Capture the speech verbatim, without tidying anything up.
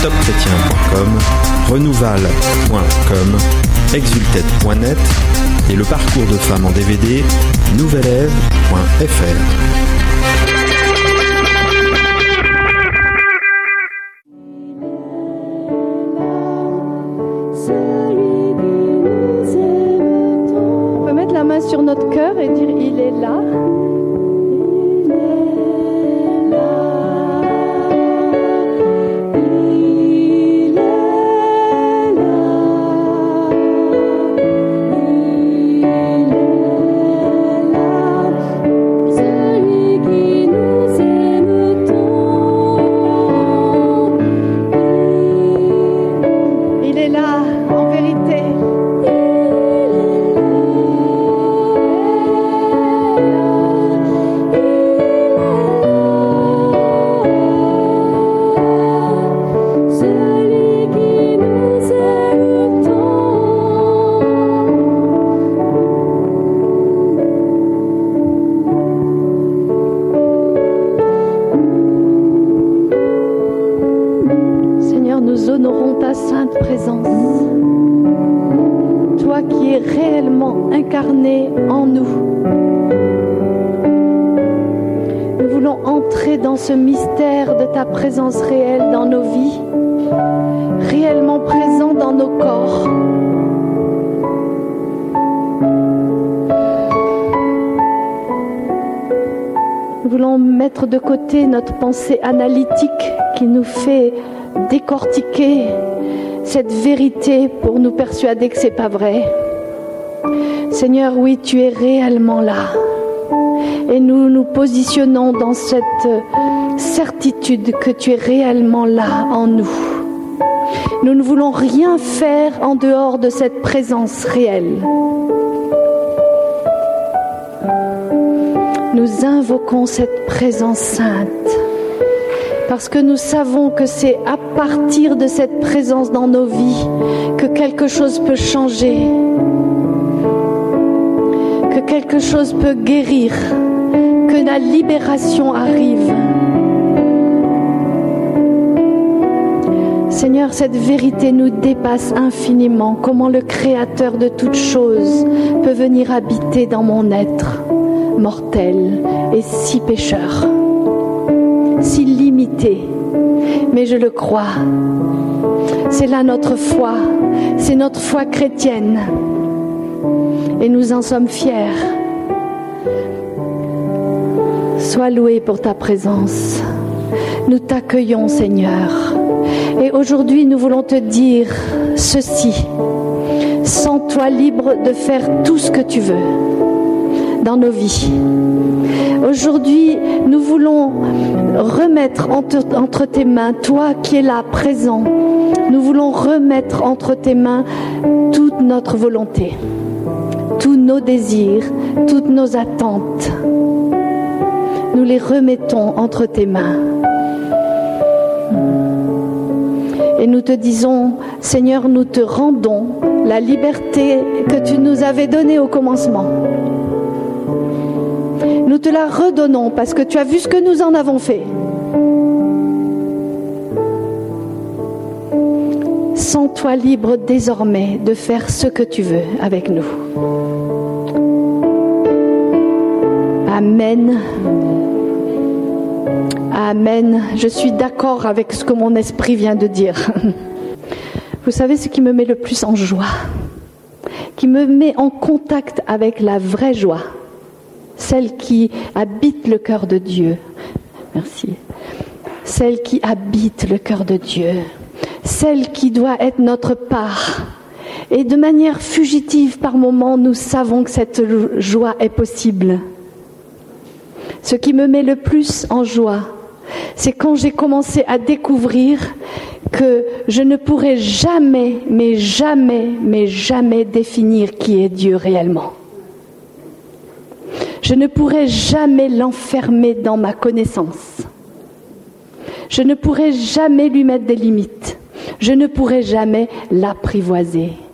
stop chrétien point com, renouval point com, exultet point net et le parcours de femmes en D V D nouvelève point F R. Sur notre cœur et dire il est là. Ce mystère de ta présence réelle dans nos vies, réellement présent dans nos corps. Nous voulons mettre de côté notre pensée analytique qui nous fait décortiquer cette vérité pour nous persuader que c'est pas vrai. Seigneur, oui, tu es réellement là. Et nous nous positionnons dans cette certitude que tu es réellement là en nous. Nous ne voulons rien faire en dehors de cette présence réelle. Nous invoquons cette présence sainte parce que nous savons que c'est à partir de cette présence dans nos vies que quelque chose peut changer, que quelque chose peut guérir, que la libération arrive. Seigneur, cette vérité nous dépasse infiniment. Comment le Créateur de toutes choses peut venir habiter dans mon être mortel et si pécheur, si limité. Mais je le crois. C'est là notre foi. C'est notre foi chrétienne. Et nous en sommes fiers. Sois loué pour ta présence. Nous t'accueillons, Seigneur. Et aujourd'hui, nous voulons te dire ceci. Sens-toi libre de faire tout ce que tu veux dans nos vies. Aujourd'hui, nous voulons remettre entre, entre tes mains, toi qui es là, présent, nous voulons remettre entre tes mains toute notre volonté, tous nos désirs, toutes nos attentes. Nous les remettons entre tes mains. Et nous te disons, Seigneur, nous te rendons la liberté que tu nous avais donnée au commencement. Nous te la redonnons parce que tu as vu ce que nous en avons fait. Sens-toi libre désormais de faire ce que tu veux avec nous. Amen. Amen. Je suis d'accord avec ce que mon esprit vient de dire. Vous savez ce qui me met le plus en joie, qui me met en contact avec la vraie joie, celle qui habite le cœur de Dieu. Merci. Celle qui habite le cœur de Dieu, celle qui doit être notre part. Et de manière fugitive par moments, nous savons que cette joie est possible. Ce qui me met le plus en joie, c'est quand j'ai commencé à découvrir que je ne pourrais jamais, mais jamais, mais jamais définir qui est Dieu réellement. Je ne pourrais jamais l'enfermer dans ma connaissance. Je ne pourrais jamais lui mettre des limites. Je ne pourrais jamais l'apprivoiser.